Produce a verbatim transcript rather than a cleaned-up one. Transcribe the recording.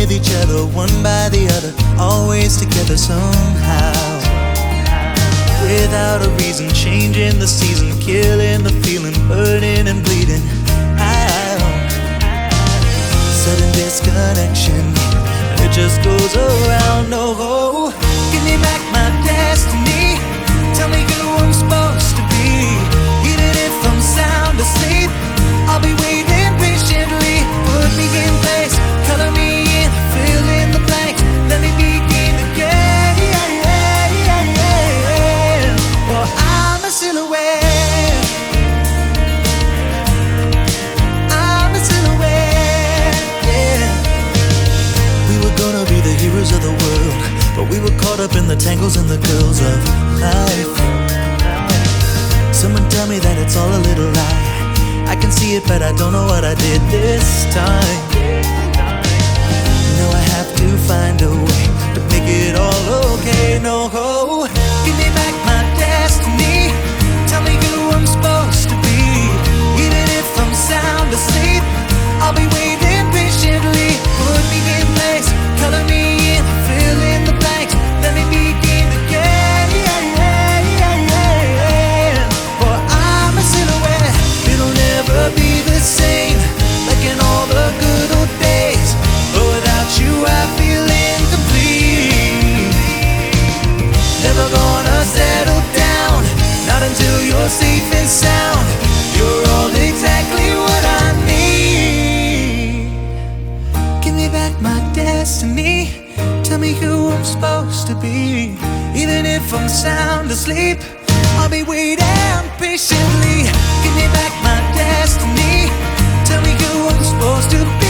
with each other, one by the other, always together somehow. Without a reason, changing the season, killing the feeling, burning and bleeding out. Sudden disconnection, it just goes around. Oh, give me back my destiny. Tell me who I'm supposed to be. Even if I'm sound asleep, I'll be waiting patiently. Put me in place, color me in, fill in the blanks. Let me begin again. Well, I'm a silhouette. I'm a silhouette, yeah. We were gonna be the heroes of the world, but we were caught up in the tangles and the curls of life. Someone tell me that it's all a little lie. I can see it, but I don't know what I did this time. No, I have to find a way to make it all okay. No, give me back my destiny. Tell me who I'm supposed to be. Even if I'm sound asleep, I'll be waiting patiently. Put me in place, color me in, fill in the blanks. Let me begin again. For I'm a silhouette. It'll never be the same, like in all the good old days. But without you I feel incomplete. Never gonna settle down, not until you're safe and sound. You're all exactly what I need. Give me back my destiny. Tell me who I'm supposed to be. Even if I'm sound asleep, I'll be waiting patiently. Give me back my destiny. Tell me who I'm supposed to be.